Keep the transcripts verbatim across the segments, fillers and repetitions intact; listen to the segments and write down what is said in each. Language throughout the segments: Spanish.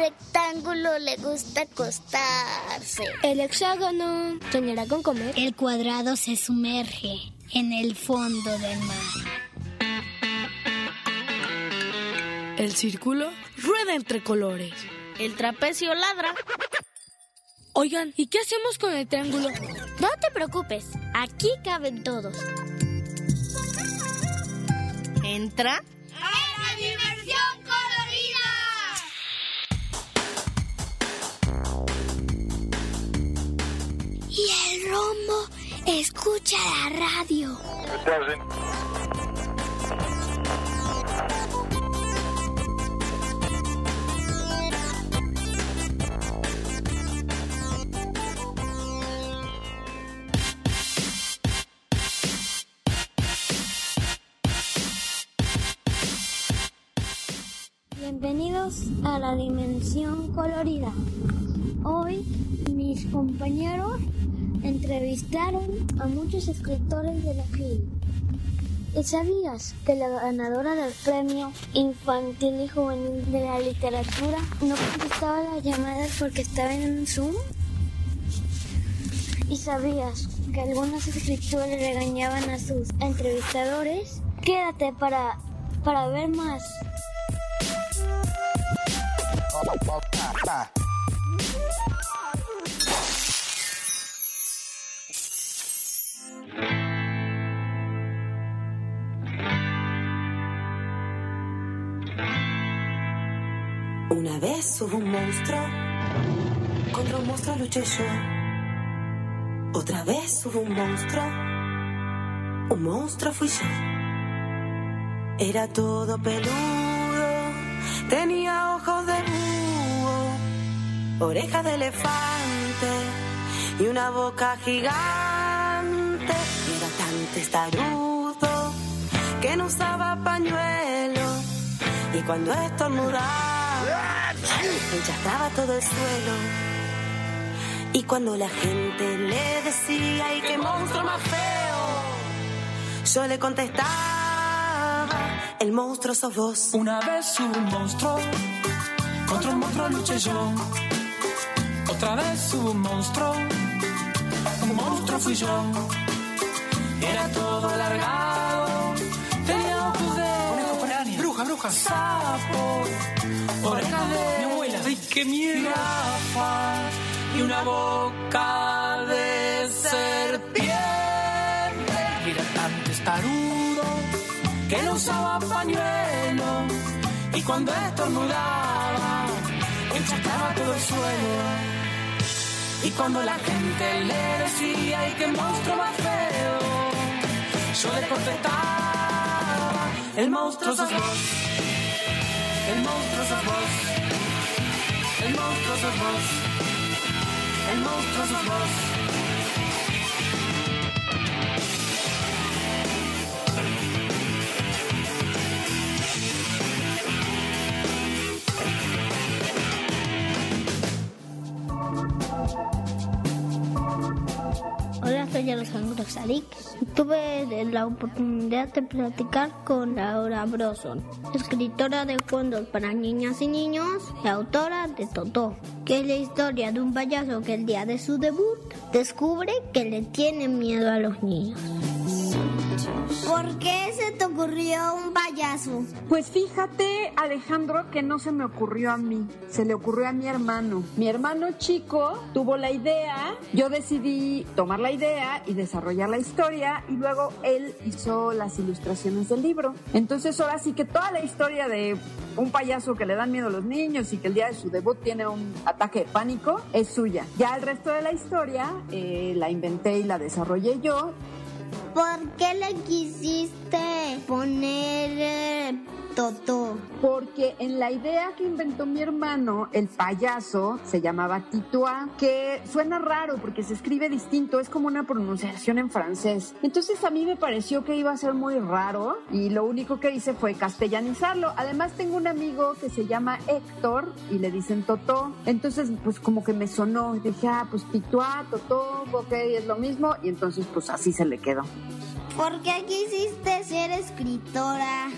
rectángulo le gusta acostarse. El hexágono soñará con comer. El cuadrado se sumerge en el fondo del mar. El círculo rueda entre colores. El trapecio ladra. Oigan, ¿y qué hacemos con el triángulo? No te preocupes, aquí caben todos. Entra ¡a la diversión colorida! Y el rombo escucha la radio. Bienvenidos a la dimensión colorida. Hoy mis compañeros entrevistaron a muchos escritores de la F I L. ¿Y sabías que la ganadora del premio infantil y juvenil de la literatura no contestaba las llamadas porque estaba en un Zoom? ¿Y sabías que algunos escritores regañaban a sus entrevistadores? Quédate para, para ver más. Una vez hubo un monstruo, contra un monstruo luché yo. Otra vez hubo un monstruo, un monstruo fui yo. Era todo peludo, tenía ojos de búho, orejas de elefante y una boca gigante. Era tan testarudo que no usaba pañuelo y cuando estornudaba enchastaba todo el suelo. Y cuando la gente le decía ¡ay, qué monstruo más feo!, yo le contestaba: el monstruo sos vos. Una vez hubo un monstruo, contra un monstruo luché yo. Otra vez hubo un monstruo, un monstruo fui yo. Era todo alargado, tenía ojos de conejo con araña, bruja, bruja, sapo, orejas de mi abuela, ay qué miedo, gafas y una boca de serpiente. Y era tan testarudo que no usaba pañuelo y cuando estornudaba encharcaba todo el suelo. Y cuando la gente le decía ¡ay, qué monstruo más feo!, yo le contestaba: el monstruo sos vos, el monstruo sos vos, el monstruo sos vos, el monstruo sos vos. Hola, soy Alejandro Sarik. Tuve la oportunidad de platicar con Laura Broson, escritora de cuentos para niñas y niños y autora de Totó, que es la historia de un payaso que el día de su debut descubre que le tiene miedo a los niños. ¿Por qué se te ocurrió un payaso? Pues fíjate, Alejandro, que no se me ocurrió a mí, se le ocurrió a mi hermano. Mi hermano chico tuvo la idea, yo decidí tomar la idea y desarrollar la historia y luego él hizo las ilustraciones del libro. Entonces ahora sí que toda la historia de un payaso que le dan miedo a los niños y que el día de su debut tiene un ataque de pánico es suya. Ya el resto de la historia eh, la inventé y la desarrollé yo. ¿Por qué le quisiste poner eh, Totó? Porque en la idea que inventó mi hermano, el payaso se llamaba Titoa, que suena raro porque se escribe distinto, es como una pronunciación en francés. Entonces a mí me pareció que iba a ser muy raro y lo único que hice fue castellanizarlo. Además tengo un amigo que se llama Héctor y le dicen Totó. Entonces pues como que me sonó y dije, ah, pues Titoa, Totó, ok, es lo mismo. Y entonces pues así se le quedó. ¿Por qué quisiste ser escritora?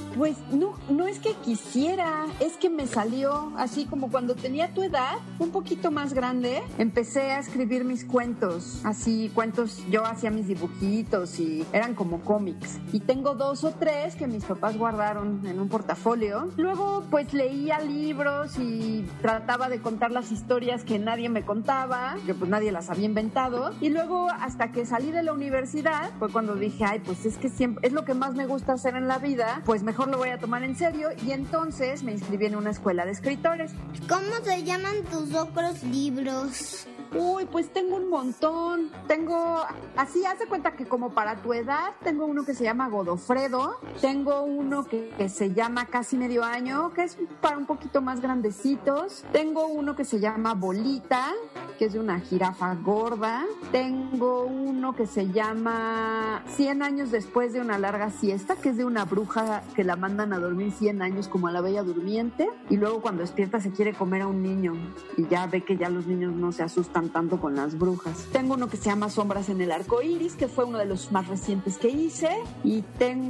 Pues no, no es que quisiera, es que me salió así como cuando tenía tu edad, un poquito más grande, empecé a escribir mis cuentos, así cuentos, yo hacía mis dibujitos y eran como cómics. Y tengo dos o tres que mis papás guardaron en un portafolio. Luego pues leía libros y trataba de contar las historias que nadie me contaba, que pues nadie las había inventado. Y luego hasta que salí de la universidad fue cuando dije, ay, pues es que siempre es lo que más me gusta hacer en la vida, pues mejor lo voy a tomar en serio. Y entonces me inscribí en una escuela de escritores. ¿Cómo se llaman tus otros libros? Uy, pues tengo un montón. Tengo, así, haz de cuenta que como para tu edad, tengo uno que se llama Godofredo. Tengo uno que, que se llama Casi Medio Año, que es para un poquito más grandecitos. Tengo uno que se llama Bolita, que es de una jirafa gorda. Tengo uno que se llama Cien años después de una larga siesta, que es de una bruja que la mandan a dormir cien años como a la Bella Durmiente. Y luego cuando despierta se quiere comer a un niño. Y ya ve que ya los niños no se asustan tanto con las brujas. Tengo uno que se llama Sombras en el Arco Iris, que fue uno de los más recientes que hice. Y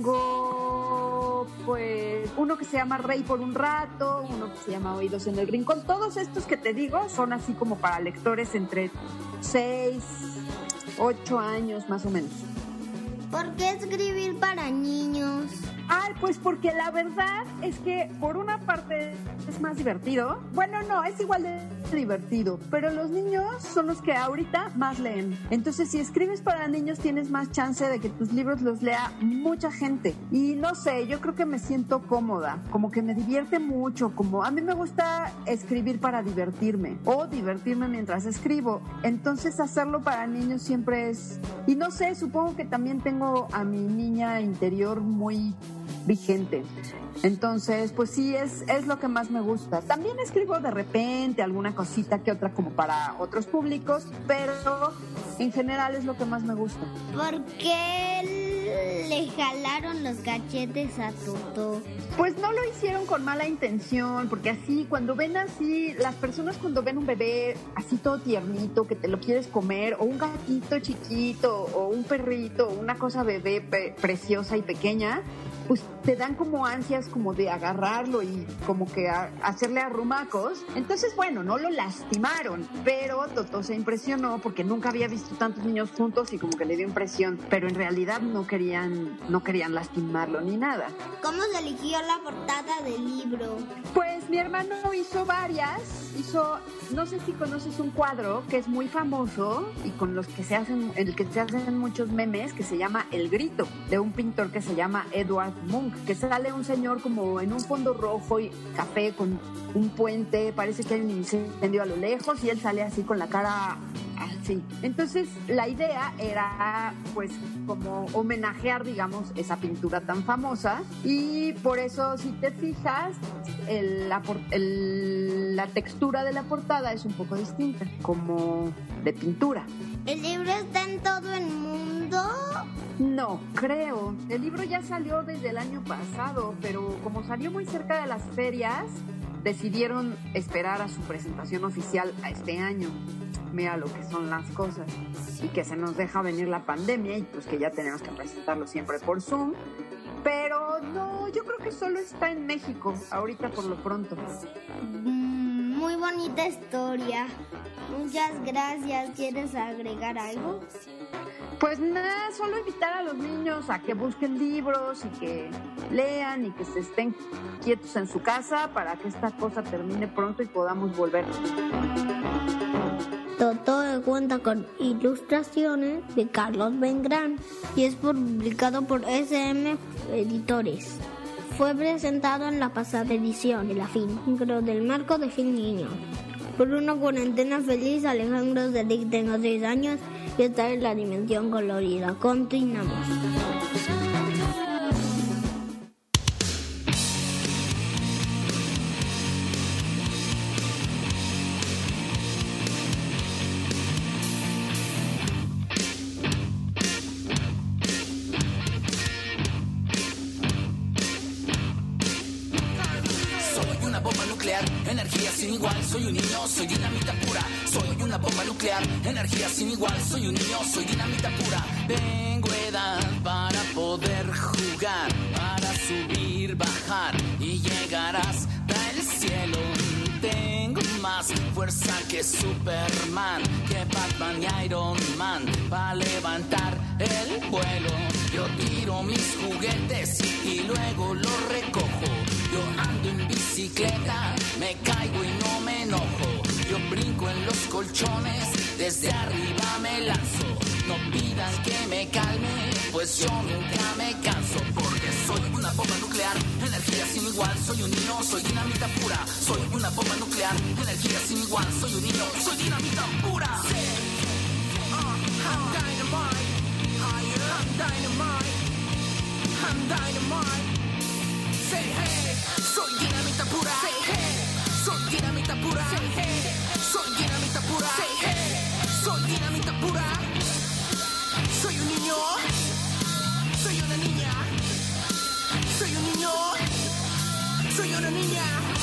tengo pues uno que se llama Rey por un rato, uno que se llama Oídos en el Rincón. Todos estos que te digo son así como para lectores entre seis, ocho años más o menos. ¿Por qué escribir para niños? Ay, pues porque la verdad es que por una parte es más divertido. Bueno, no, es igual de divertido, pero los niños son los que ahorita más leen. Entonces, si escribes para niños, tienes más chance de que tus libros los lea mucha gente. Y no sé, yo creo que me siento cómoda, como que me divierte mucho, como a mí me gusta escribir para divertirme o divertirme mientras escribo. Entonces, hacerlo para niños siempre es... Y no sé, supongo que también tengo a mi niña interior muy vigente. Entonces, pues sí, es, es lo que más me gusta. También escribo de repente alguna cosita que otra como para otros públicos, pero en general es lo que más me gusta. ¿Por qué le jalaron los cachetes a Toto? Pues no lo hicieron con mala intención, porque así, cuando ven así, las personas cuando ven un bebé así todo tiernito, que te lo quieres comer, o un gatito chiquito, o un perrito, o una cosa bebé pe- preciosa y pequeña, pues te dan como ansias como de agarrarlo y como que a, hacerle arrumacos. Entonces, bueno, no lo lastimaron, pero Toto se impresionó porque nunca había visto tantos niños juntos y como que le dio impresión, pero en realidad no querían, no querían lastimarlo ni nada. ¿Cómo se eligió la portada del libro? Pues mi hermano hizo varias, hizo, no sé si conoces un cuadro que es muy famoso y con los que se hacen, el que se hacen muchos memes, que se llama El Grito, de un pintor que se llama Edward Munch, que sale un señor como en un fondo rojo y café con un puente, parece que hay un incendio a lo lejos y él sale así con la cara así. Entonces la idea era pues como homenajear, digamos, esa pintura tan famosa, y por eso si te fijas el, la, el, la textura de la portada es un poco distinta, como de pintura. ¿El libro está en todo el mundo? No, creo. El libro ya salió desde el año pasado, pero como salió muy cerca de las ferias, decidieron esperar a su presentación oficial a este año. Mira lo que son las cosas. Y que se nos deja venir la pandemia y pues que ya tenemos que presentarlo siempre por Zoom. Pero no, yo creo que solo está en México, ahorita por lo pronto. Mm, muy bonita historia. Muchas gracias. ¿Quieres agregar algo? Pues nada, solo invitar a los niños a que busquen libros y que lean y que se estén quietos en su casa para que esta cosa termine pronto y podamos volver. Toto cuenta con ilustraciones de Carlos Bengrán y es publicado por S M Editores. Fue presentado en la pasada edición de la FIL, del marco de FIL Niño. Por una cuarentena feliz, Alejandro Zelig tenga seis años y está en la dimensión colorida. Continuamos. Energía sin igual, soy un niño, soy dinamita pura. Soy una bomba nuclear, energía sin igual, soy un niño, soy dinamita pura. Tengo edad para poder jugar, para subir, bajar. bajar y llegarás del cielo. Tengo más fuerza que Superman, que Batman y Iron Man, para levantar el vuelo. Yo tiro mis juguetes y luego los recojo. Yo ando en bicicleta, me caigo y no me enojo. Yo brinco en los colchones, desde arriba me lanzo. No pidas que me calme, pues yo nunca me canso. Porque soy una bomba nuclear, energía sin igual. Soy un niño, soy dinamita pura. Soy una bomba nuclear, energía sin igual. Soy un niño, soy dinamita pura. Sí. Uh, I'm dynamite, higher, I'm dynamite, I'm dynamite. Say hey, soy dinamita pura. Say hey, soy dinamita pura. Say hey, soy dinamita pura. Say hey, soy dinamita pura. Soy un niño, soy una niña, soy un niño, soy una niña.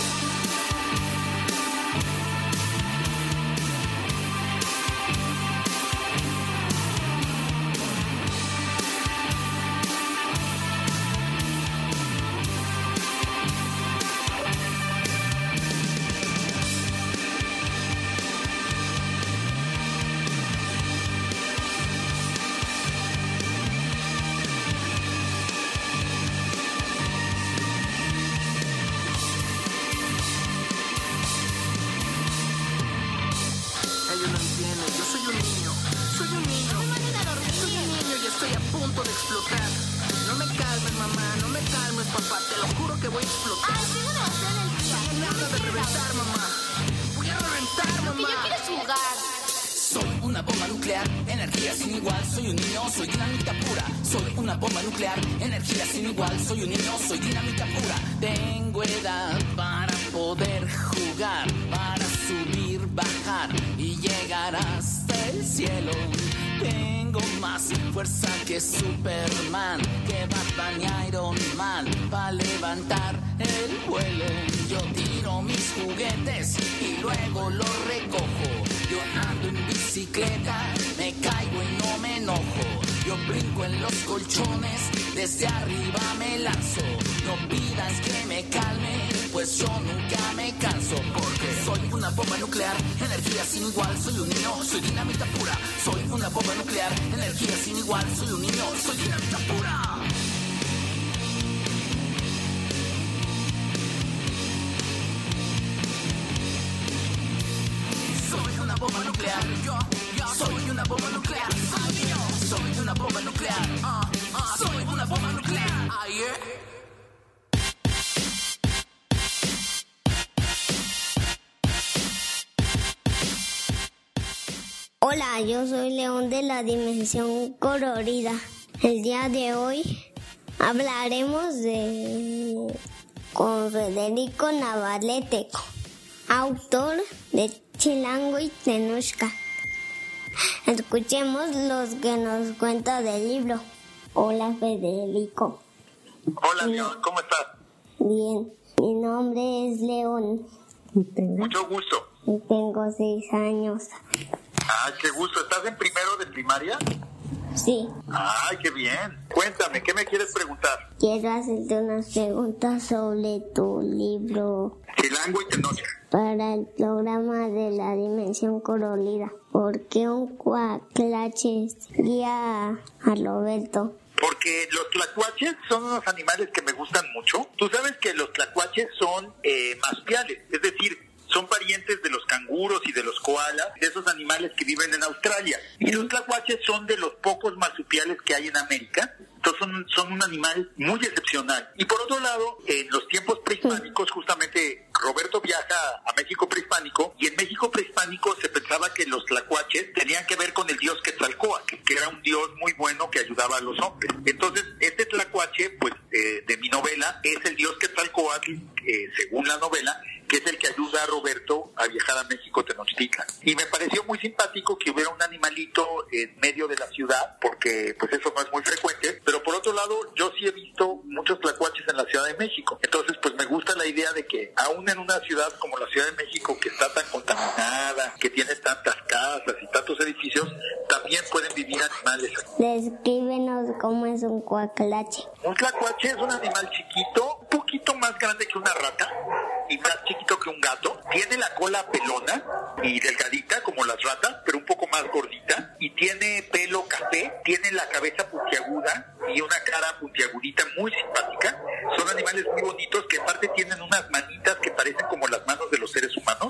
Soy un niño, soy dinamita pura. Tengo edad para poder jugar, para subir, bajar y llegar hasta el cielo. Tengo más fuerza que Superman, que Batman y Iron Man, para levantar el vuelo. Yo tiro mis juguetes y luego los recojo. Yo ando en bicicleta, me caigo y no me enojo. Yo brinco en los colchones, desde arriba me lanzo. No pidas que me calme, pues yo nunca me canso. Porque soy una bomba nuclear, energía sin igual. Soy un niño, soy dinamita pura. Soy una bomba nuclear, energía sin igual. Soy un niño, soy dinamita pura. Soy una bomba nuclear, yo, yo soy una bomba nuclear. Soy yo, soy una bomba nuclear. Uh, uh, soy una bomba nuclear. Ah, yeah. Hola, yo soy León de la Dimensión Colorida. El día de hoy hablaremos de con Federico Navarrete, autor de Chilango y Tenushka. Escuchemos los que nos cuenta del libro. Hola, Federico. Hola, León, ¿cómo estás? Bien, mi nombre es León. Mucho gusto. Y tengo seis años. Ah, qué gusto. ¿Estás en primero de primaria? Sí. Ay, qué bien. Cuéntame, ¿qué me quieres preguntar? Quiero hacerte unas preguntas sobre tu libro. Chilango y Tenushka. Para el programa de la Dimensión Colorida. ¿Por qué un cuaclache guía a Roberto? Porque los tlacuaches son unos animales que me gustan mucho. Tú sabes que los tlacuaches son eh, marsupiales, es decir, son parientes de los canguros y de los koalas, de esos animales que viven en Australia. Y los tlacuaches son de los pocos marsupiales que hay en América. Entonces son, son un animal muy excepcional. Y por otro lado, en los tiempos prehispánicos, justamente Roberto viaja a México prehispánico, y en México prehispánico se pensaba que los tlacuaches tenían que ver con el dios Quetzalcóatl, que era un dios muy bueno que ayudaba a los hombres. Entonces, este tlacuache, pues, eh, de mi novela, es el dios Quetzalcóatl, eh, eh, según la novela, que es el que ayuda a Roberto a viajar a México Tenochtitlan. Y me pareció muy simpático que hubiera un animalito en medio de la ciudad, porque pues eso no es muy frecuente, pero por otro lado yo sí he visto muchos tlacuaches en la Ciudad de México. Entonces pues me gusta la idea de que aún en una ciudad como la Ciudad de México, que está tan contaminada, que tiene tantas casas y tantos edificios, también pueden vivir animales. Descríbenos cómo es un cuaclache. Un tlacuache es un animal chiquito, un poquito más grande que una rata y más chiquito que un gato. Tiene la cola pelona y delgadita como las ratas, pero un poco más gordita, y tiene pelo café, tiene la cabeza puntiaguda y una cara puntiagudita muy simpática. Son animales muy bonitos que aparte tienen unas manitas que parecen como las manos de los seres humanos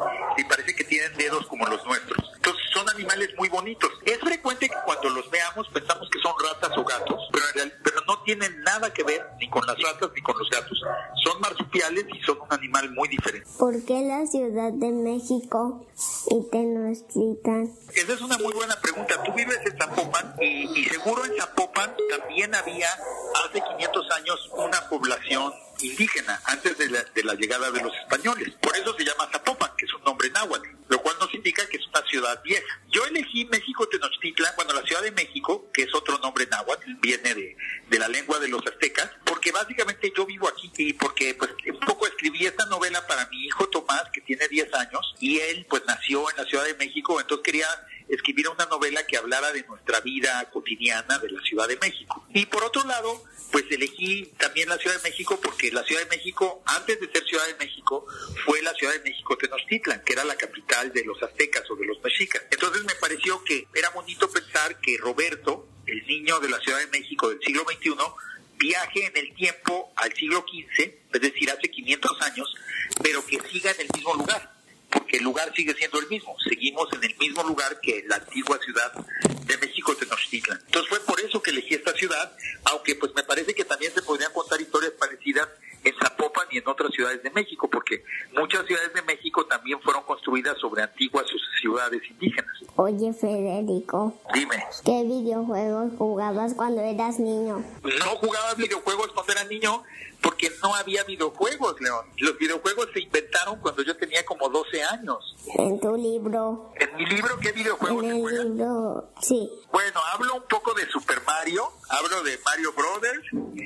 y parece que tienen dedos como los nuestros. Entonces son animales muy bonitos. Es frecuente que cuando los veamos pensamos que son ratas o gatos, pero, en realidad, pero no tienen nada que ver ni con las ratas ni con los gatos. Son marsupiales y son un animal muy diferente. ¿Por qué la Ciudad de México y Tenochtitlan? Esa es una muy buena pregunta. Tú vives en Zapopan y, y seguro en Zapopan también había hace quinientos años una población indígena antes de la, de la llegada de los españoles. Por eso se llama Zapopan, que es un nombre náhuatl, lo cual nos indica que es una ciudad vieja. Yo elegí México Tenochtitlan, bueno, la Ciudad de México, que es otro nombre náhuatl, viene de, de la lengua de los aztecas, porque básicamente yo vivo aquí y porque pues un poco escribí esta novela para mi hijo Tomás, que tiene diez años, y él pues nació en la Ciudad de México, entonces quería escribir una novela que hablara de nuestra vida cotidiana de la Ciudad de México. Y por otro lado, pues elegí también la Ciudad de México porque la Ciudad de México, antes de ser Ciudad de México, fue la Ciudad de México Tenochtitlan, que era la capital de los aztecas o de los mexicas. Entonces me pareció que era bonito pensar que Roberto, el niño de la Ciudad de México del siglo veintiuno, viaje en el tiempo al siglo quince, es decir, hace quinientos años, pero que siga en el mismo lugar, porque el lugar sigue siendo el mismo. Seguimos en el mismo lugar que la antigua Ciudad de México Tenochtitlan. Entonces fue por eso que elegí esta ciudad, aunque pues me parece que también se podrían contar historias parecidas en Zapopan y en otras ciudades de México, porque muchas ciudades de México también fueron construidas sobre antiguas ciudades indígenas. Oye, Federico. Dime. ¿Qué videojuegos jugabas cuando eras niño? No jugaba videojuegos cuando era niño porque no había videojuegos, León. Los videojuegos se inventaron cuando yo tenía como doce años. En tu libro. ¿En mi libro qué videojuegos En el se juegan? libro, sí. Bueno, hablo un poco de Super Mario, hablo de Mario Brothers,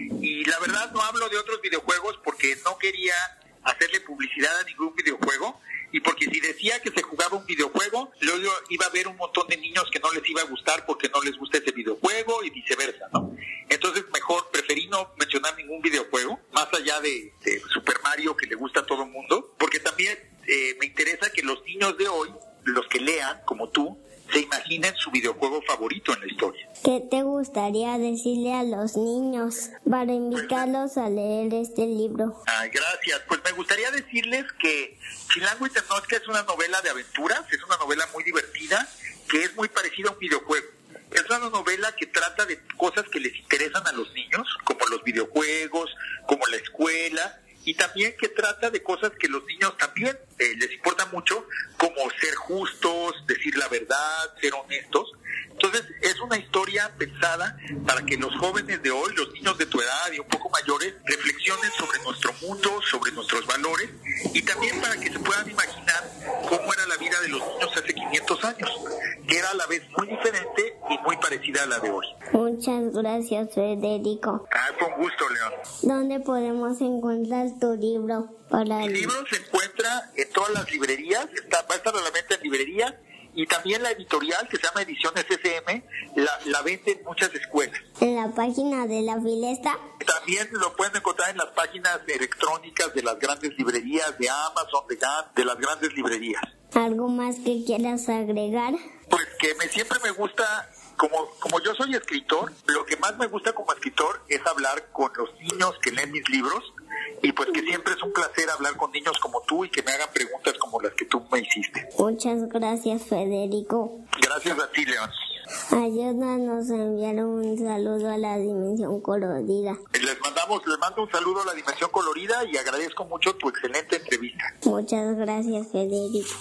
y la verdad no hablo de otros videojuegos porque no quería hacerle publicidad a ningún videojuego, y porque si decía que se jugaba un videojuego, luego iba a haber un montón de niños que no les iba a gustar porque no les gusta ese videojuego y viceversa, ¿no? Entonces mejor preferí no mencionar ningún videojuego, más allá de, de Super Mario que le gusta a todo el mundo, porque también eh, me interesa que los niños de hoy, los que lean, como tú, se imaginen su videojuego favorito en la historia. ¿Qué te gustaría decirle a los niños para invitarlos a leer este libro? Ah, gracias. Pues me gustaría decirles que Chilango y Tenochca es una novela de aventuras, es una novela muy divertida, que es muy parecida a un videojuego. Es una novela que trata de cosas que les interesan a los niños, como los videojuegos, como la escuela, y también que trata de cosas que los niños también eh, les importa mucho, como ser justos, decir la verdad, ser honestos. Entonces es una historia pensada para que los jóvenes de hoy, los niños de tu edad y un poco mayores, reflexionen sobre nuestro mundo, sobre nuestros valores, y también para que se puedan imaginar cómo era la vida de los niños hace quinientos años, que era a la vez muy diferente y muy parecida a la de hoy. Muchas gracias, Federico. Ah, fue un gusto, León. ¿Dónde podemos encontrar tu libro? Para El libro se encuentra en todas las librerías, está, va a estar a la venta en librerías, y también la editorial, que se llama Ediciones S M, la, la vende en muchas escuelas. ¿En la página de la Filesta? También lo pueden encontrar en las páginas electrónicas de las grandes librerías, de Amazon, de Gant, de las grandes librerías. ¿Algo más que quieras agregar? Pues que me, siempre me gusta, como, como yo soy escritor, lo que más me gusta como escritor es hablar con los niños que leen mis libros, y pues que siempre es un placer hablar con niños como tú y que me hagan preguntas como las que tú me hiciste. Muchas gracias, Federico. Gracias a ti, León. Ayúdanos a enviar un saludo a la Dimensión Colorida. Les mandamos, les mando un saludo a la Dimensión Colorida y agradezco mucho tu excelente entrevista. Muchas gracias, Federico.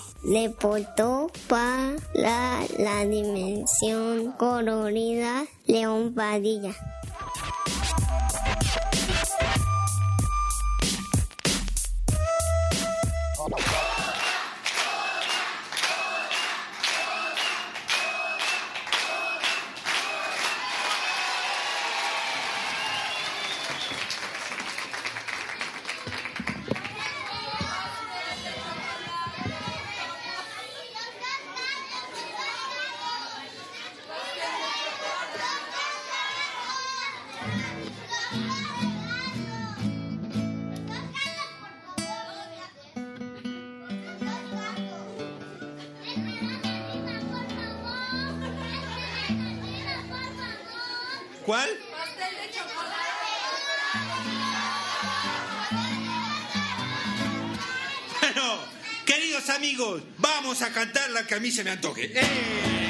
Reportó para la, la Dimensión Colorida, León Padilla. ¿Cuál? Pastel de chocolate. Bueno, queridos amigos, vamos a cantar la que a mí se me antoje. ¡Eh!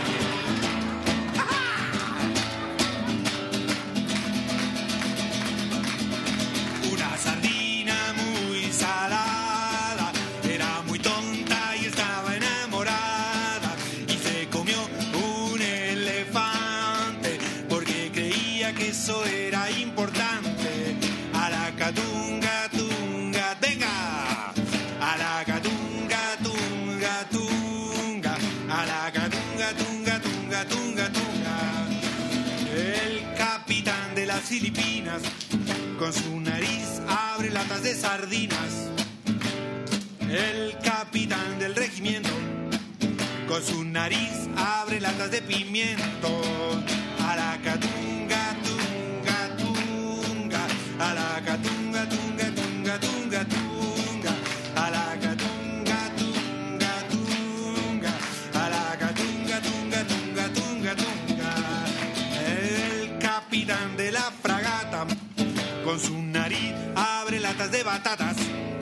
Una sardina muy salada, era muy tonta y estaba enamorada, y se comió un elefante porque creía que eso era importante. A la catunga, tunga, venga, a la catunga, tunga, tunga, a la catunga, tunga, tunga, tunga, tunga. El capitán de las Filipinas con su nariz abre latas de sardinas. El capitán del regimiento con su nariz abre latas de pimiento. A la catunga, tunga, tunga, a la catunga, tunga, tunga, tunga, tunga, a la catunga, tunga, tunga, a la catunga, tunga, tunga, tunga, tunga. El capitán de la fragata con su nariz abre latas de batatas.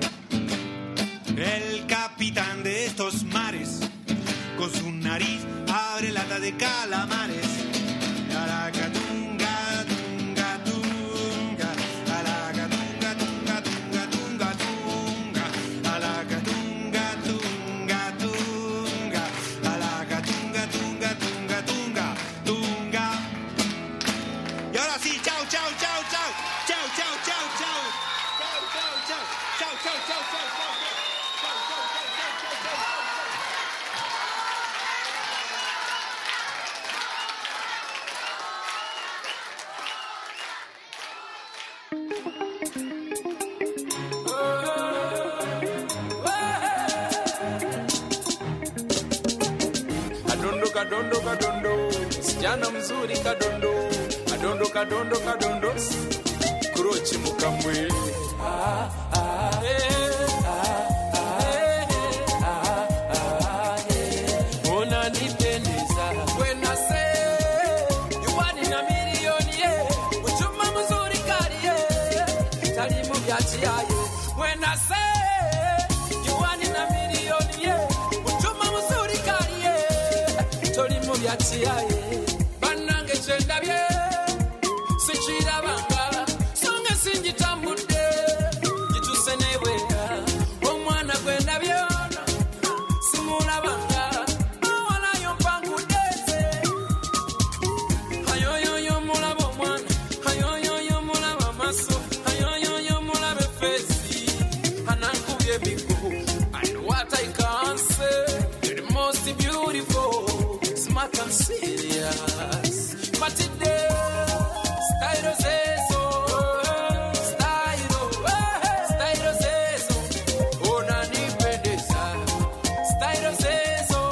El capitán de estos mares con su nariz abre latas de calamares. A la catunga, tunga, tunga, a la catunga, tunga, tunga, tunga, tunga, a la catunga, tunga, tunga, a la catunga, tunga, tunga, tunga, tunga. Y ahora sí, chao, chao, chao, chao. Chao, chao, chao, chao. Chao, chao, chao. Chao, chao, chao, chao, chao. Chao, chao, chao, chao, chao, chao, chao. Kadondo, kadondo, kadondo, msichana mzuri kadondo, kadondo, kadondo, kadondo, kurochi mukambwe. Ah, ah, eh, ah, ah, eh, ah, ah, eh. Unanipendeza when I say you want in a million, yeah. Uchuma mzuri kari, yeah. Talimu yachi aye. When I say you want in a million, yeah. Uchuma mzuri kari, yeah. Talimu yachi aye. Banange chenda bie, sichira banga. Songa sinji tambude, jituse newe. Omwana kwenda byona, simula banga. Mwana yompangu deze. Hayoyo yomula bomwana, hayoyo yomula mamaso, hayoyo yomula befesi. Anankubye biku, and what I can say, you're the most beautiful, smart and serious. But today, style zezo, style, style zezo, unanipendeza. Style zezo,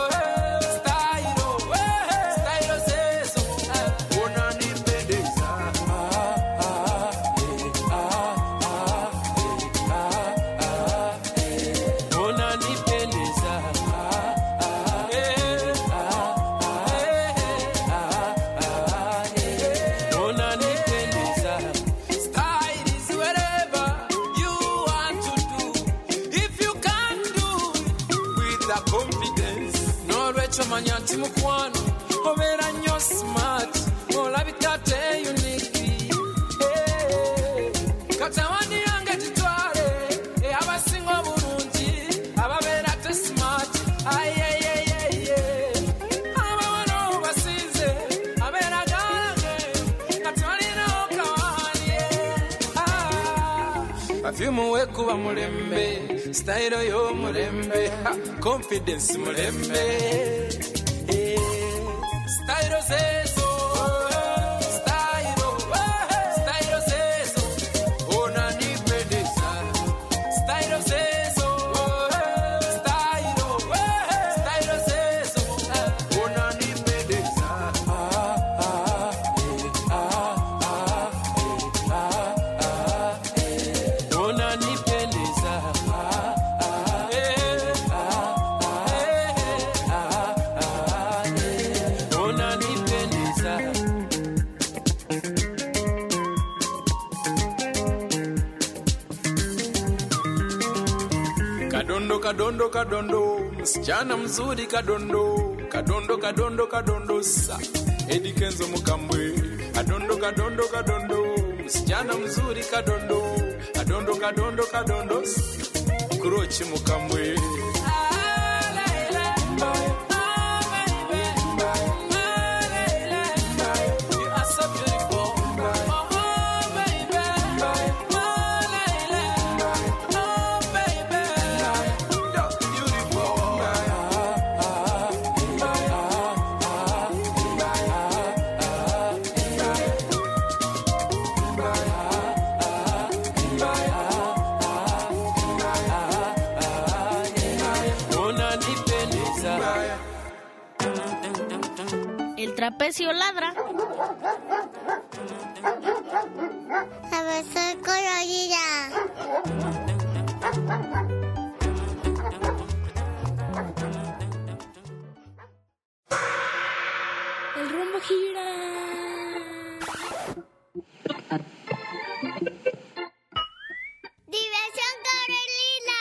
style, style zezo, unanipendeza. Ah, ah, eh, ah, ah, eh, ah, ah, eh, unanipendeza. Ah, ah, eh, ah, ah, eh, ah, ah, eh, unanipendeza. Style is whatever you want to do. If you can do with the confidence, no recho manyati mukwano, obera nyo smart, olabika te unique. Eh, katawani yange titwale, eh, abasingo bulungi, ababera te smart. Ay, ay, ay, ay, ay. Abawano basize, abera gange, katawani no kawani. Ah, perfume we kuba mulembe, style yo mulembe, ha, confidence mulembe. Eh, style zezo, style, style zezo, unanipendeza. Style zezo, style, style zezo, unanipendeza. Ah, ah, eh, ah, ah, eh, ah, ah, eh, unanipendeza. Ah, ah, eh, ah, ah, eh, ah, ah, eh, unanipendeza. Kadondo, kadondo, kadondo, msichana mzuri kadondo, kadondo, kadondo, kadondo sa, Eddie Kenzo Mukambwe. Kadondo, kadondo, kadondo, msichana mzuri kadondo, kadondo, kadondo, kadondo sa, Kurochi Mukambwe. El trapecio ladra. A ver, soy colorida. El rumbo gira. Diversión Corolina.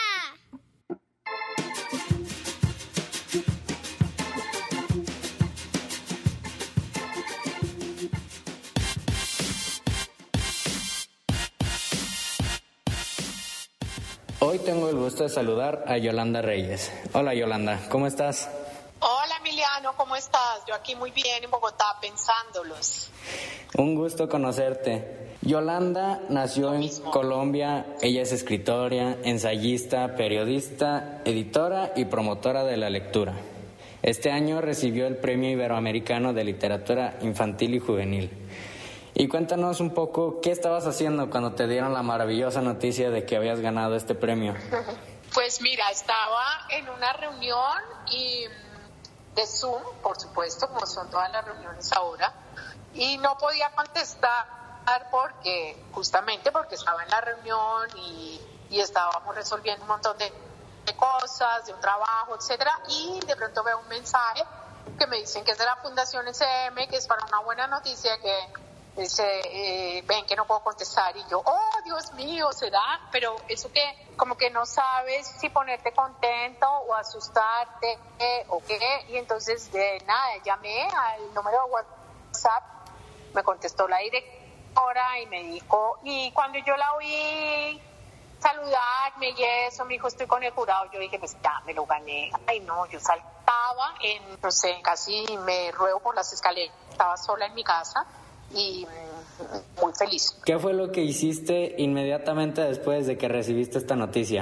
Hoy tengo el gusto de saludar a Yolanda Reyes. Hola Yolanda, ¿cómo estás? Hola Emiliano, ¿cómo estás? Yo aquí muy bien en Bogotá pensándolos. Un gusto conocerte. Yolanda nació en Colombia, ella es escritora, ensayista, periodista, editora y promotora de la lectura. Este año recibió el Premio Iberoamericano de Literatura Infantil y Juvenil. Y cuéntanos un poco, ¿qué estabas haciendo cuando te dieron la maravillosa noticia de que habías ganado este premio? Pues mira, estaba en una reunión y de Zoom, por supuesto, como son todas las reuniones ahora, y no podía contestar porque, justamente porque estaba en la reunión y, y estábamos resolviendo un montón de, de cosas, de un trabajo, etcétera, y de pronto veo un mensaje que me dicen que es de la Fundación S M, que es para una buena noticia, que dice, eh, ven que no puedo contestar, y yo, oh Dios mío, ¿será? Pero eso que como que no sabes si ponerte contento o asustarte eh, o qué, y entonces de nada, llamé al número de WhatsApp, me contestó la directora y me dijo, y cuando yo la oí saludarme y eso, me dijo, estoy con el jurado, yo dije, pues ya, me lo gané. Ay no, yo saltaba en, no sé, casi me ruego por las escaleras, estaba sola en mi casa y muy feliz. ¿Qué fue lo que hiciste inmediatamente después de que recibiste esta noticia?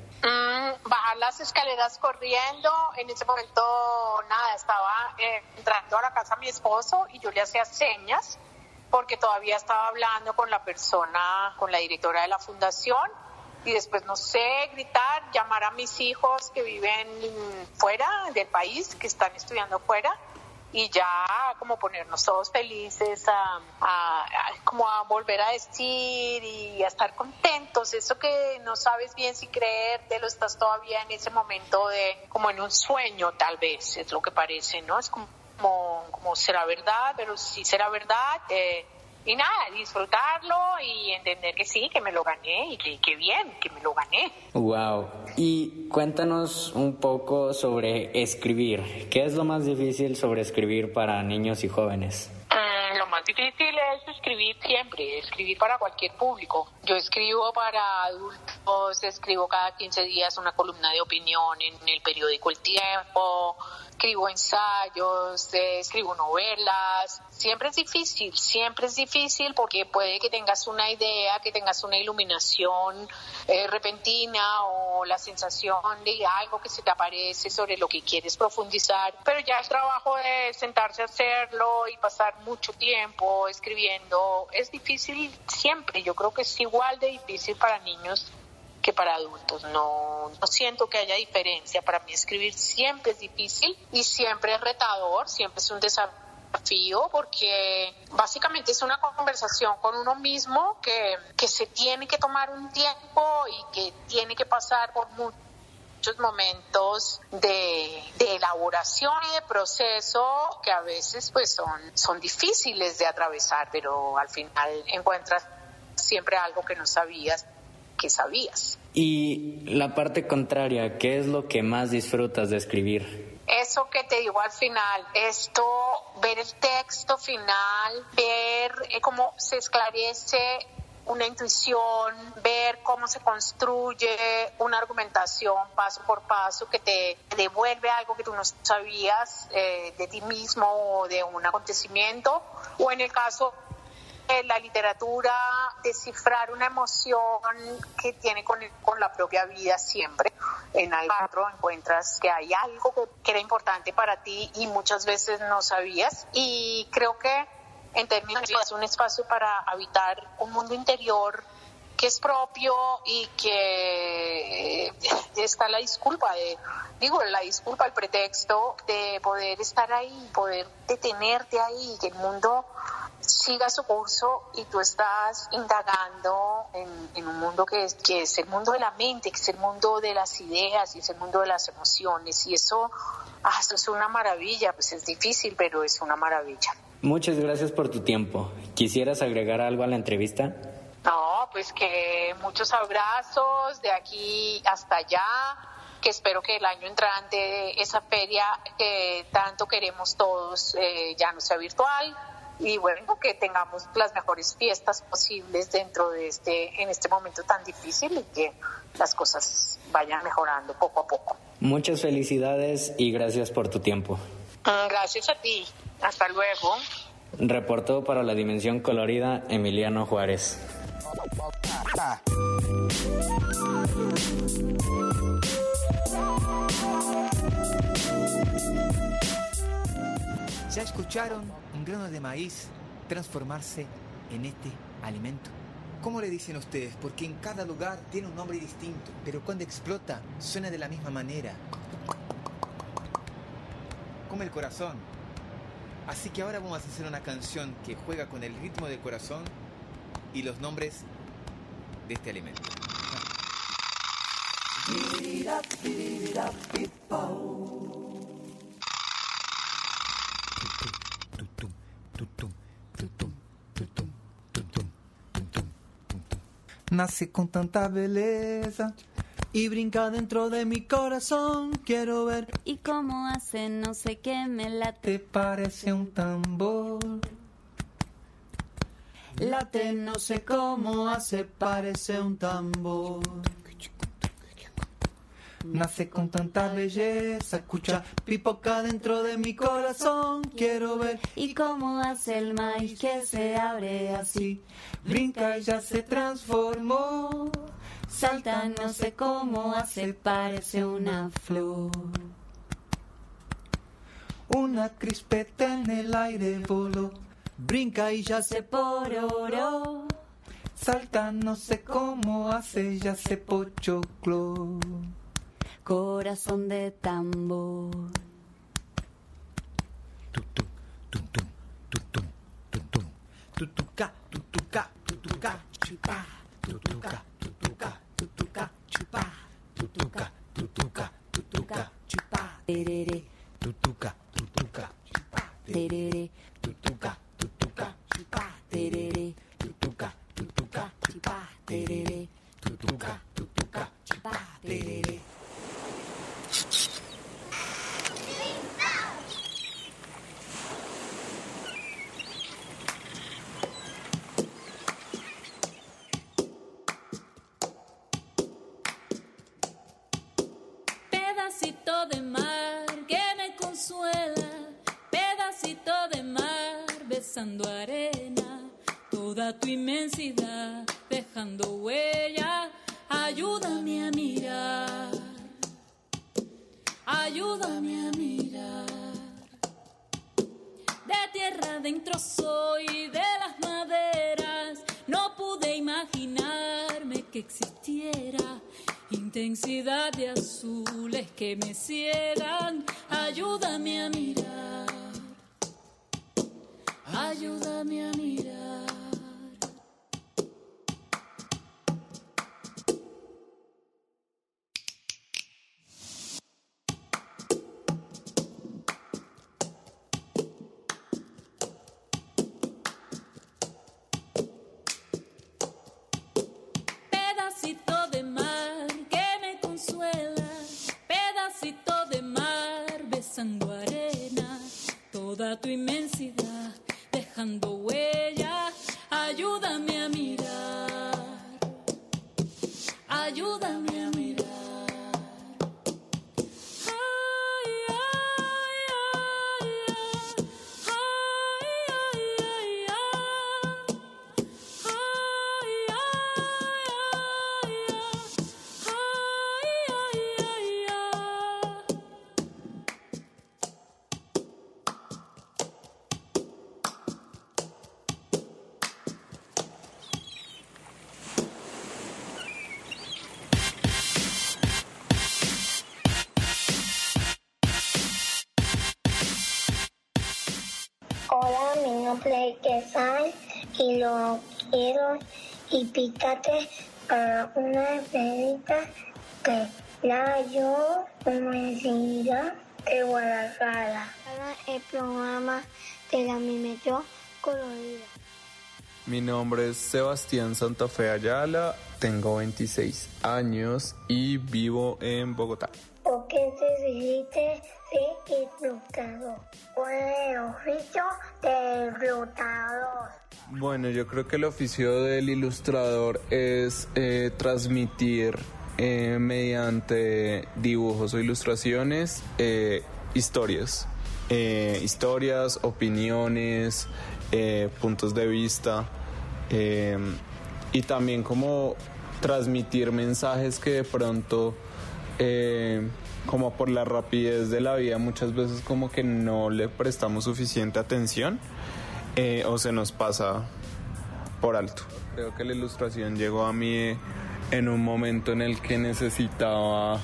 Mm, bajar las escaleras corriendo. En ese momento, nada, estaba eh, entrando a la casa de mi esposo y yo le hacía señas porque todavía estaba hablando con la persona, con la directora de la fundación, y después, no sé, gritar, llamar a mis hijos que viven fuera del país, que están estudiando fuera, y ya como ponernos todos felices a, a, a como a volver a decir y a estar contentos, eso que no sabes bien si creértelo, estás todavía en ese momento de como en un sueño, tal vez es lo que parece, ¿no? Es como como, como será verdad, pero sí será verdad, eh, y nada, disfrutarlo y entender que sí, que me lo gané y que, que bien, que me lo gané. Wow. Y cuéntanos un poco sobre escribir. ¿Qué es lo más difícil sobre escribir para niños y jóvenes? Mm, lo más difícil es escribir siempre, escribir para cualquier público. Yo escribo para adultos, escribo cada quince días una columna de opinión en el periódico El Tiempo, escribo ensayos, eh, escribo novelas. Siempre es difícil, siempre es difícil porque puede que tengas una idea, que tengas una iluminación eh, repentina o la sensación de algo que se te aparece sobre lo que quieres profundizar, pero ya el trabajo de sentarse a hacerlo y pasar mucho tiempo escribiendo es difícil siempre. Yo creo que es igual de difícil para niños que para adultos. No, no siento que haya diferencia. Para mí escribir siempre es difícil y siempre es retador, siempre es un desafío porque básicamente es una conversación con uno mismo que, que se tiene que tomar un tiempo y que tiene que pasar por muchos momentos de, de elaboración y de proceso que a veces pues son, son difíciles de atravesar, pero al final encuentras siempre algo que no sabías que sabías. Y la parte contraria, ¿qué es lo que más disfrutas de escribir? Eso que te digo al final, esto, ver el texto final, ver eh, cómo se esclarece una intuición, ver cómo se construye una argumentación paso por paso que te devuelve algo que tú no sabías eh, de ti mismo o de un acontecimiento, o en el caso de la literatura, descifrar una emoción que tiene con, con la propia vida siempre. En el teatro encuentras que hay algo que, que era importante para ti y muchas veces no sabías, y creo que en términos de es un espacio para habitar un mundo interior que es propio y que está la disculpa, de, digo, la disculpa, el pretexto de poder estar ahí, poder detenerte ahí, que el mundo siga su curso y tú estás indagando en, en un mundo que es, que es el mundo de la mente, que es el mundo de las ideas y es el mundo de las emociones, y eso, ah, eso es una maravilla. Pues es difícil, pero es una maravilla. Muchas gracias por tu tiempo. ¿Quisieras agregar algo a la entrevista? No, pues que muchos abrazos de aquí hasta allá, que espero que el año entrante esa feria que tanto queremos todos eh, ya no sea virtual, y bueno, que tengamos las mejores fiestas posibles dentro de este, en este momento tan difícil, y que las cosas vayan mejorando poco a poco. Muchas felicidades y gracias por tu tiempo. Gracias a ti. Hasta luego. Reportó para La Dimensión Colorida Emiliano Juárez. ¿Ya escucharon un grano de maíz transformarse en este alimento? ¿Cómo le dicen ustedes? Porque en cada lugar tiene un nombre distinto, pero cuando explota suena de la misma manera. Como el corazón. Así que ahora vamos a hacer una canción que juega con el ritmo del corazón y los nombres de este alimento. Nace con tanta belleza y brinca dentro de mi corazón. Quiero ver y cómo hace, no sé qué me late. Te parece un tambor. Late, no sé cómo hace, parece un tambor. Nace con tanta belleza, escucha pipoca dentro de mi corazón. Quiero ver y cómo hace el maíz que se abre así. Brinca y ya se transformó. Salta, no sé cómo hace, parece una flor. Una crispeta en el aire voló. Brinca y ya se pororó. Salta, no sé cómo hace, ya se pochocló. Corazón de tambor. Tutuca, tutuca, tutuca, chipá. Tutuca, tutuca, tutuca, chipá. Tutuca, tutuca, tutuca, chipá. Terere. Tutuca, tutuca, chipá. Terere. Tutuca, tutuca, chipá. Terere. Tutuca, tutuca, chipá. Terere. Tutuca, tutuca, chipá. Terere. Pedacito de mar que me consuela, pedacito de mar besando arena, toda tu inmensidad dejando huella, ayúdame a mirar, ayúdame a mirar. De tierra adentro soy, de las maderas, no pude imaginarme que existiera intensidad de azules que me ciegan. Ayúdame a mirar, ayúdame a mirar. Pedacito de mar consuela, pedacito de mar besando arena, toda tu inmensidad dejando huella. Ayúdame a mirar, ayúdame a mirar. Hola, mi nombre es Quesal y lo quiero invitarme a una entrevista de la yo Universidad de Guadalajara para el programa de la Mimetro Colorida. Mi nombre es Sebastián Santa Fe Ayala, tengo veintiséis años y vivo en Bogotá. ¿Por qué decidiste ser ilustrador? ¿Cuál es el oficio del ilustrador? Bueno, yo creo que el oficio del ilustrador es eh, transmitir eh, mediante dibujos o ilustraciones eh, historias. Eh, historias, opiniones, eh, puntos de vista eh, y también como transmitir mensajes que de pronto... Eh, como por la rapidez de la vida muchas veces como que no le prestamos suficiente atención eh, o se nos pasa por alto. Creo que la ilustración llegó a mí en un momento en el que necesitaba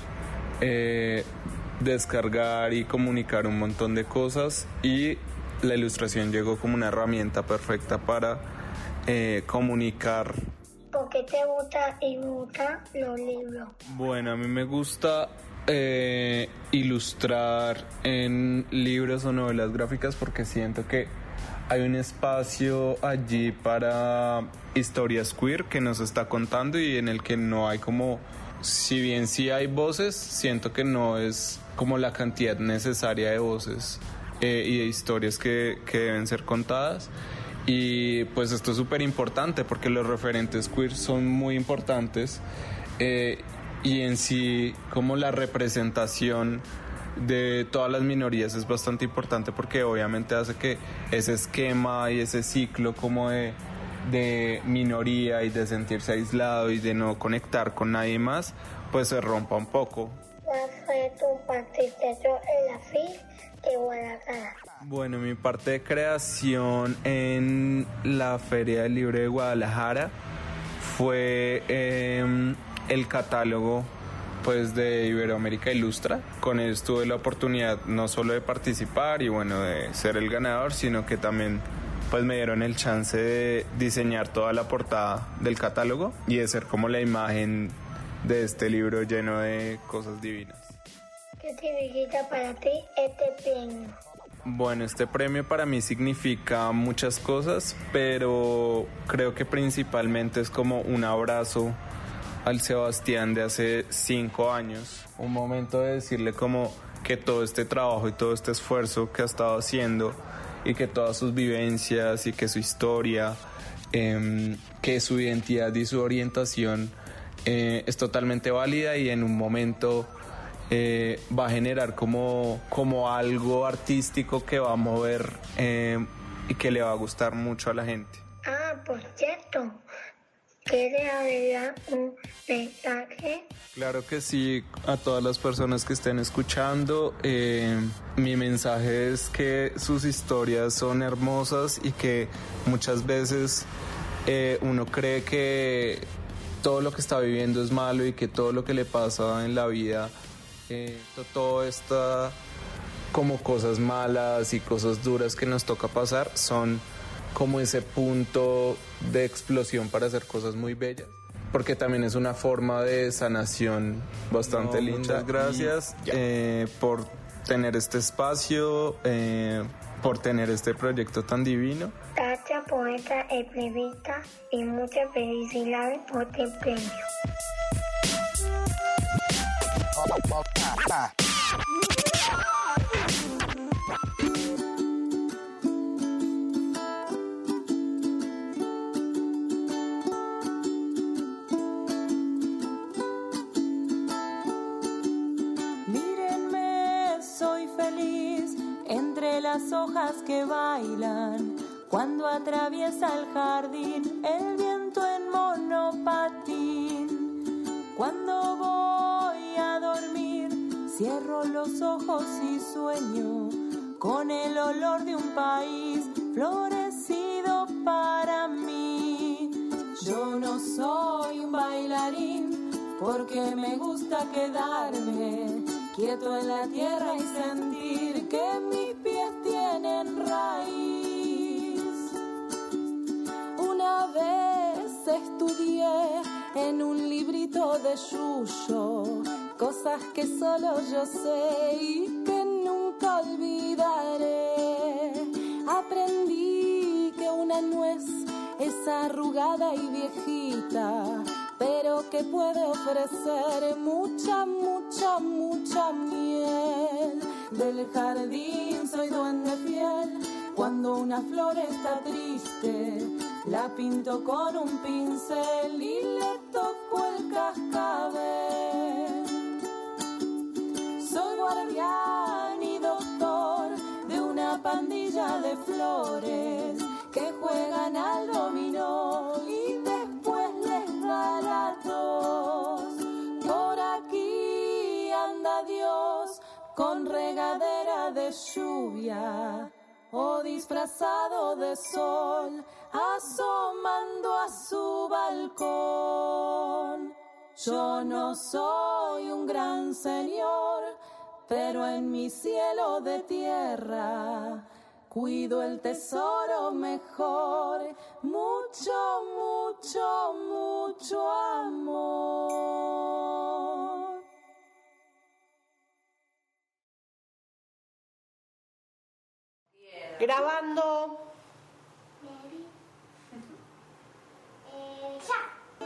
eh, descargar y comunicar un montón de cosas y la ilustración llegó como una herramienta perfecta para eh, comunicar. ¿Por qué te gusta ilustrar los libros? Bueno, a mí me gusta eh, ilustrar en libros o novelas gráficas porque siento que hay un espacio allí para historias queer que nos está contando y en el que no hay como, si bien sí hay voces, siento que no es como la cantidad necesaria de voces eh, y de historias que, que deben ser contadas. Y pues esto es súper importante porque los referentes queer son muy importantes eh, y en sí como la representación de todas las minorías es bastante importante porque obviamente hace que ese esquema y ese ciclo como de, de minoría y de sentirse aislado y de no conectar con nadie más pues se rompa un poco. ¿Cuál fue tu participación en la F I L de Guadalajara? Bueno, mi parte de creación en la Feria del Libro de Guadalajara fue eh, el catálogo pues de Iberoamérica Ilustra. Con él tuve la oportunidad no solo de participar y bueno de ser el ganador, sino que también pues me dieron el chance de diseñar toda la portada del catálogo y de ser como la imagen de este libro lleno de cosas divinas. ¿Qué significa para ti este premio? Bueno, este premio para mí significa muchas cosas, pero creo que principalmente es como un abrazo al Sebastián de hace cinco años. Un momento de decirle como que todo este trabajo y todo este esfuerzo que ha estado haciendo y que todas sus vivencias y que su historia, eh, que su identidad y su orientación eh, es totalmente válida y en un momento... Eh, va a generar como, como algo artístico que va a mover eh, y que le va a gustar mucho a la gente. Ah, por cierto, ¿quieres agregar un mensaje? Claro que sí, a todas las personas que estén escuchando, eh, mi mensaje es que sus historias son hermosas y que muchas veces eh, uno cree que todo lo que está viviendo es malo y que todo lo que le pasa en la vida Eh, todo está como cosas malas y cosas duras que nos toca pasar son como ese punto de explosión para hacer cosas muy bellas porque también es una forma de sanación bastante no, linda. Muchas gracias eh, por tener este espacio, eh, por tener este proyecto tan divino. Gracias por esta entrevista y muchas felicidades por este premio. Mírenme, soy feliz entre las hojas que bailan. Cuando atraviesa el jardín el viento en monopatín. Cuando voy a dormir cierro los ojos y sueño con el olor de un país florecido para mí. Yo no soy un bailarín porque me gusta quedarme quieto en la tierra y sentir que mis pies tienen raíz. Una vez estudié en un librito de Yuyo cosas que solo yo sé y que nunca olvidaré. Aprendí que una nuez es arrugada y viejita, pero que puede ofrecer mucha, mucha, mucha miel. Del jardín soy duende fiel. Cuando una flor está triste, la pinto con un pincel y le toco el cascabel. Soy guardián y doctor de una pandilla de flores que juegan al dominó y después les da la tos. Por aquí anda Dios con regadera de lluvia o disfrazado de sol, asomando a su balcón. Yo no soy un gran señor, pero en mi cielo de tierra cuido el tesoro mejor, mucho, mucho, mucho amor. Grabando. Eh, ya.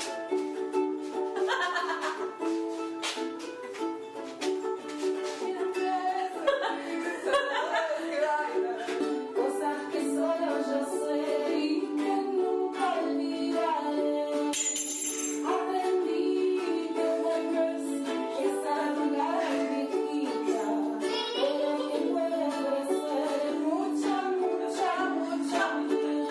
Cosas que solo yo sé y que nunca olvidaré. Aprendí que una nuez es arrugada y viejita, pero que puede ofrecer mucha, mucha, mucha miel.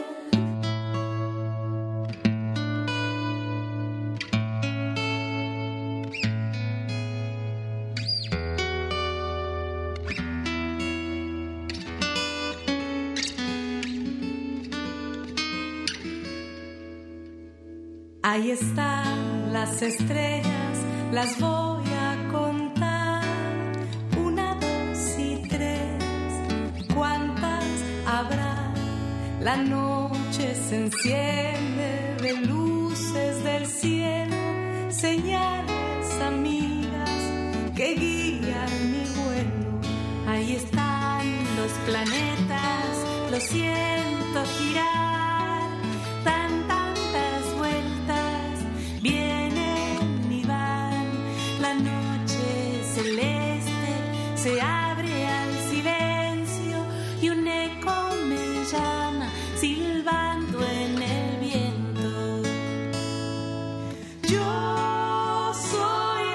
Ahí están las estrellas, las voy a contar. Una, dos y tres. ¿Cuántas habrá? La noche se enciende de luces del cielo, señales amigas que guían mi vuelo. Ahí están los planetas, lo siento girar. Dan tantas vueltas, vienen y van. La noche celeste se abre al silencio y un eco me llama silbando en el viento. Yo soy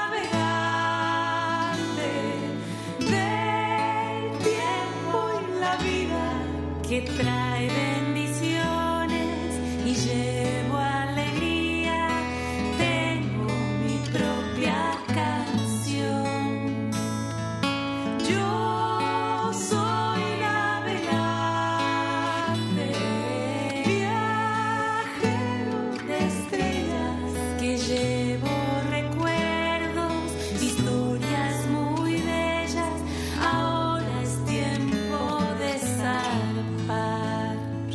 navegante del tiempo y la vida que trae bendiciones y llevo alegría. Tengo mi propia canción. Yo soy navegante, viajero de estrellas que llevo recuerdos, historias muy bellas. Ahora es tiempo de zarpar.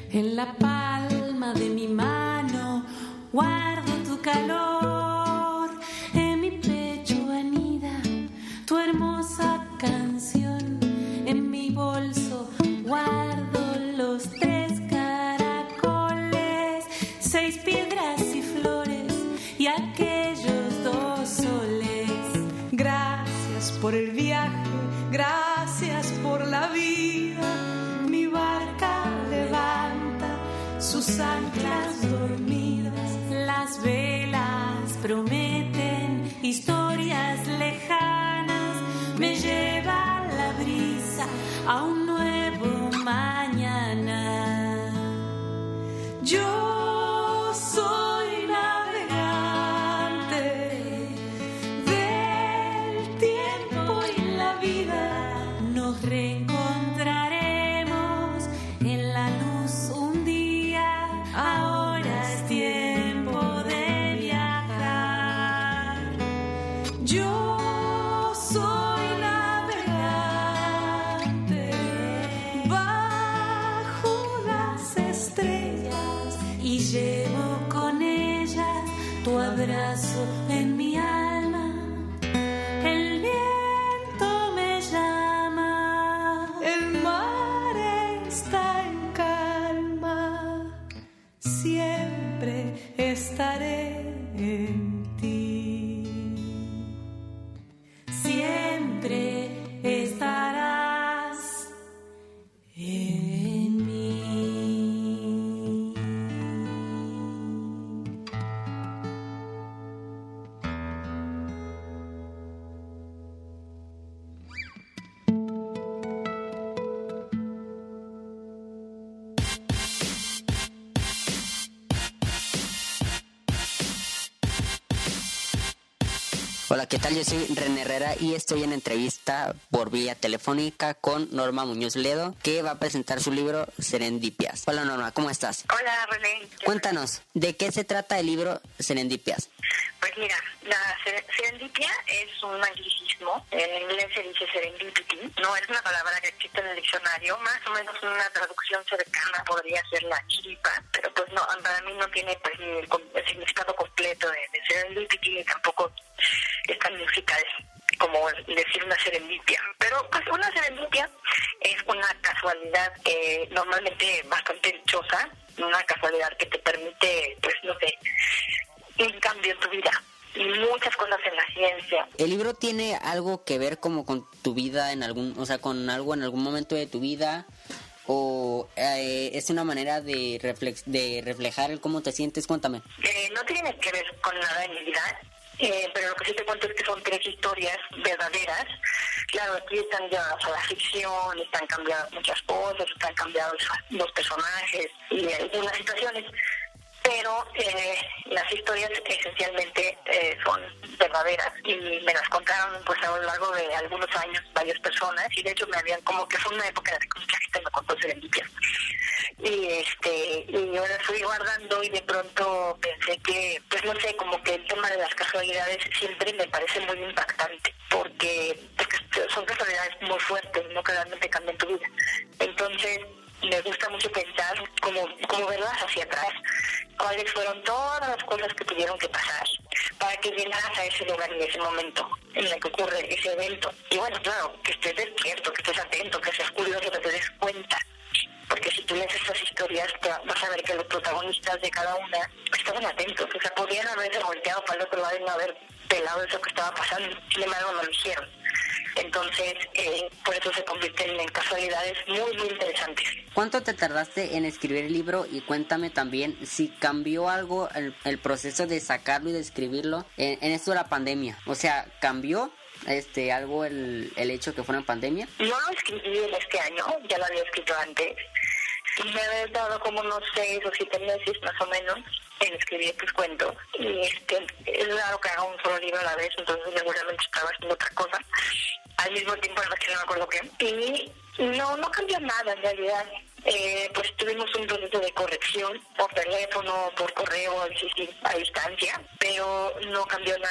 En la palma de mi mano guardo tu calor. En mi pecho anida tu hermosa canción. En mi bolso guardo los tres caracoles, seis piedras y flores y aquellos dos soles. Gracias por el viaje, gracias por la vida. Mi barca levanta sus anclas dormidas. Las velas prometen historias lejanas. Me lleva la brisa a un nuevo mañana. Yo soy navegante del tiempo y la vida. Nos reencontraremos en la luz un día. Ahora es tiempo de viajar. Yo soy navegante bajo las estrellas y llevo con ellas tu abrazo en mi alma. El viento me llama, el mar está en calma. Siempre estaré en ti. Siempre estarás en mí. Hola, ¿qué tal? Yo soy René Herrera y estoy en entrevista por vía telefónica con Norma Muñoz Ledo, que va a presentar su libro Serendipias. Hola Norma, ¿cómo estás? Hola René. Cuéntanos, ¿de qué se trata el libro Serendipias? Pues mira, la ser- serendipia es un anglicismo, en inglés se dice serendipity, no es una palabra que existe en el diccionario, más o menos una traducción cercana podría ser la chiripa, pero pues no, para mí no tiene pues ni el, com- el significado completo de, de serendipity, ni tampoco es tan musical como decir una serendipia. Pero pues una serendipia es una casualidad eh, normalmente bastante dichosa, una casualidad que te permite, pues no sé, un cambio en tu vida y muchas cosas en la ciencia. ¿El libro tiene algo que ver como con tu vida en algún, o sea, con algo en algún momento de tu vida? ¿O eh, es una manera de, reflex, de reflejar el cómo te sientes? Cuéntame. Eh, no tiene que ver con nada de mi vida, eh, pero lo que sí te cuento es que son tres historias verdaderas. Claro, aquí están llevadas a la ficción, están cambiadas muchas cosas, están cambiados los personajes y algunas situaciones, pero eh, las historias esencialmente eh, son verdaderas y me las contaron pues a lo largo de algunos años varias personas, y de hecho me habían como que fue una época en la que mucha gente me contó serendipia y este y yo las fui guardando y de pronto pensé que pues no sé, como que el tema de las casualidades siempre me parece muy impactante porque, porque son casualidades muy fuertes, no que realmente cambian tu vida. Entonces me gusta mucho pensar cómo, cómo verlas hacia atrás, cuáles fueron todas las cosas que tuvieron que pasar para que llegaras a ese lugar en ese momento en el que ocurre ese evento. Y bueno, claro, que estés despierto, que estés atento, que seas curioso, que te des cuenta. Porque si tú lees estas historias, te vas a ver que los protagonistas de cada una estaban atentos. O sea, podían haberse volteado para el otro lado y no haber pelado eso que estaba pasando. Sin embargo, no lo hicieron. Entonces, eh, por eso se convierten en casualidades muy, muy interesantes. ¿Cuánto te tardaste en escribir el libro? Y cuéntame también si cambió algo el, el proceso de sacarlo y de escribirlo en, en esto de la pandemia. O sea, ¿cambió este algo el, el hecho que fuera en pandemia? No lo escribí en este año, ya lo había escrito antes. Y me había dado como unos seis o siete meses más o menos en escribir tus cuentos. Y este, es raro que haga un solo libro a la vez, entonces seguramente estaba haciendo otra cosa al mismo tiempo en la que no me acuerdo qué. Y no, no cambió nada en realidad. Eh, pues tuvimos un proceso de corrección por teléfono, por correo, sí, sí, a distancia, pero no cambió nada.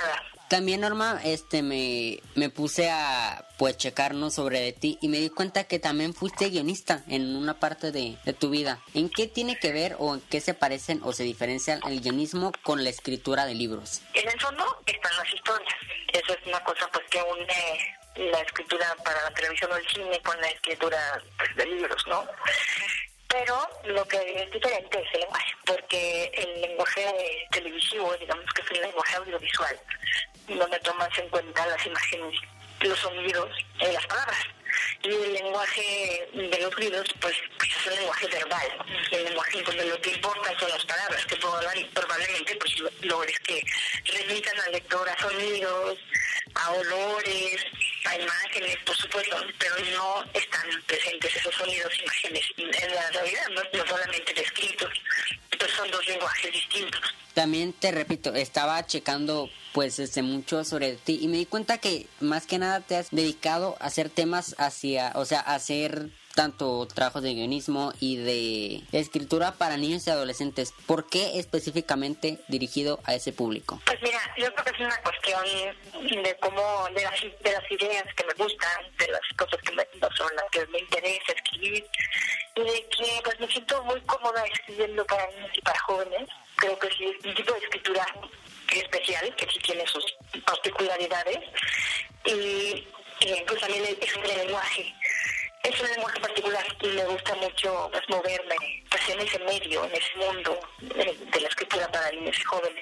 También, Norma, este me, me puse a pues checarnos sobre de ti y me di cuenta que también fuiste guionista en una parte de, de tu vida. ¿En qué tiene que ver o en qué se parecen o se diferencian el guionismo con la escritura de libros? En el fondo están las historias. Eso es una cosa pues que une la escritura para la televisión o el cine con la escritura pues, de libros, ¿no? Pero lo que es diferente es el lenguaje, porque el lenguaje televisivo, digamos que es un lenguaje audiovisual, donde tomas en cuenta las imágenes, los sonidos y las palabras. Y el lenguaje de los libros, pues, pues es el lenguaje verbal, el lenguaje donde lo que importa son las palabras, que probablemente pues logres que remitan al lector a sonidos, a olores, a imágenes, por supuesto, pero no están presentes esos sonidos, imágenes en la realidad, no, no solamente descritos. Entonces son dos lenguajes distintos. También te repito, estaba checando pues este mucho sobre ti y me di cuenta que más que nada te has dedicado a hacer temas hacia, o sea, a hacer tanto trabajos de guionismo y de escritura para niños y adolescentes. ¿Por qué específicamente dirigido a ese público? Pues mira, yo creo que es una cuestión de cómo, de las, de las ideas que me gustan, de las cosas que me, sobre las que me interesa escribir, y de que pues me siento muy cómoda escribiendo para niños y para jóvenes. Creo que sí es un tipo de escritura especial, que sí tiene sus particularidades, y, y pues también es un lenguaje. Es un lenguaje particular y me gusta mucho pues, moverme pues, en ese medio, en ese mundo de, de la escritura para niños y jóvenes.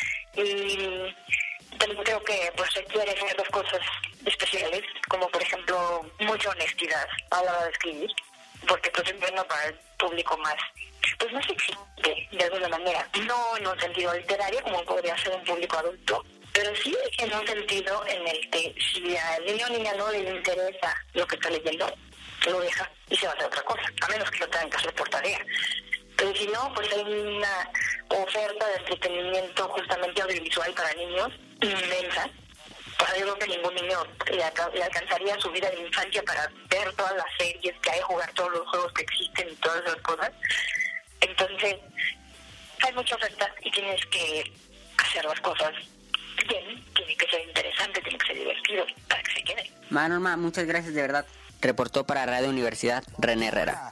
Y también creo que pues, requiere hacer dos cosas especiales, como por ejemplo mucha honestidad a la hora de escribir, porque pues es bueno para el público más, pues más exigente de alguna manera, no en un sentido literario como podría ser un público adulto, pero sí en un sentido en el que si al niño o niña no le interesa lo que está leyendo, lo deja y se va a hacer otra cosa, a menos que lo tengan que hacer por tarea. Pero si no, pues hay una oferta de entretenimiento justamente audiovisual para niños inmensa. Para yo creo que ningún niño le, alca- le alcanzaría su vida de infancia para ver todas las series que hay, jugar todos los juegos que existen y todas esas cosas. Entonces, hay mucha oferta y tienes que hacer las cosas bien, tiene que ser interesante, tiene que ser divertido para que se quede. Norma, muchas gracias de verdad. Reportó para Radio Universidad René Herrera.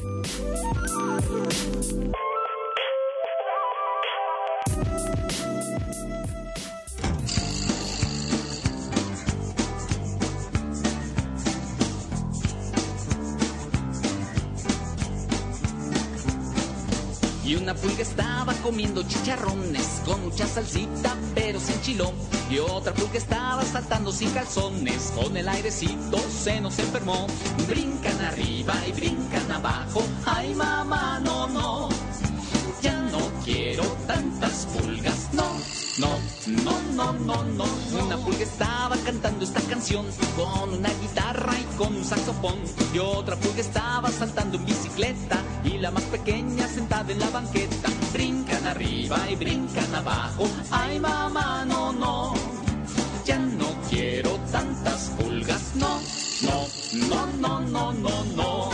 Y una pulga estaba comiendo chicharrones con mucha salsita pero sin chilón. Y otra pulga estaba saltando sin calzones, con el airecito se nos enfermó. Brincan arriba y brincan abajo, ay mamá, no, no. Ya no quiero tantas pulgas, no, no, no, no, no, no. Una pulga estaba cantando esta canción con una guitarra y con un saxofón. Y otra pulga estaba saltando en bicicleta y la más pequeña sentada en la banqueta. Brincan arriba y brincan abajo, ay mamá, no, no. Ya no quiero tantas pulgas, no, no, no, no, no, no, no.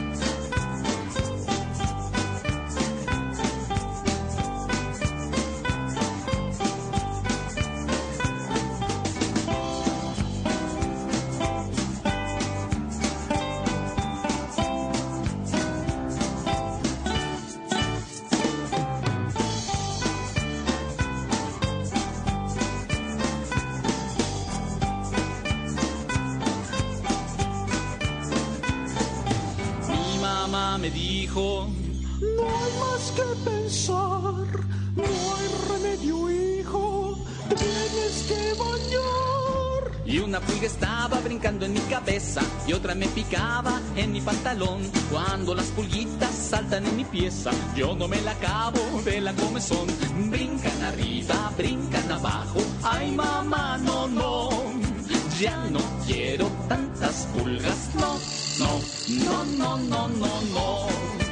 Me dijo: no hay más que pensar, no hay remedio, hijo, te tienes que bañar. Y una pulga estaba brincando en mi cabeza y otra me picaba en mi pantalón. Cuando las pulguitas saltan en mi pieza, yo no me la acabo de la comezón. Brincan arriba, brincan abajo, ay mamá, no, no. Ya no quiero tantas pulgas, no, no, no, no, no, no, no.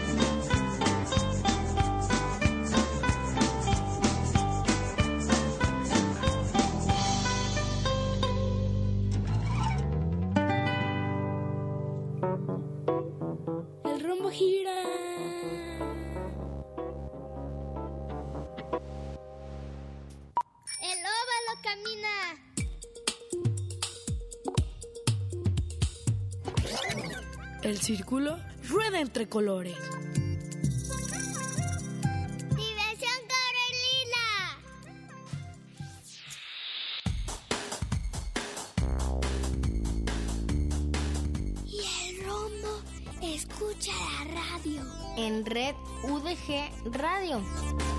El rumbo gira. El óvalo camina. El círculo rueda entre colores. ¡Diversión Corolina! Y el rombo escucha la radio. En Red U D G Radio.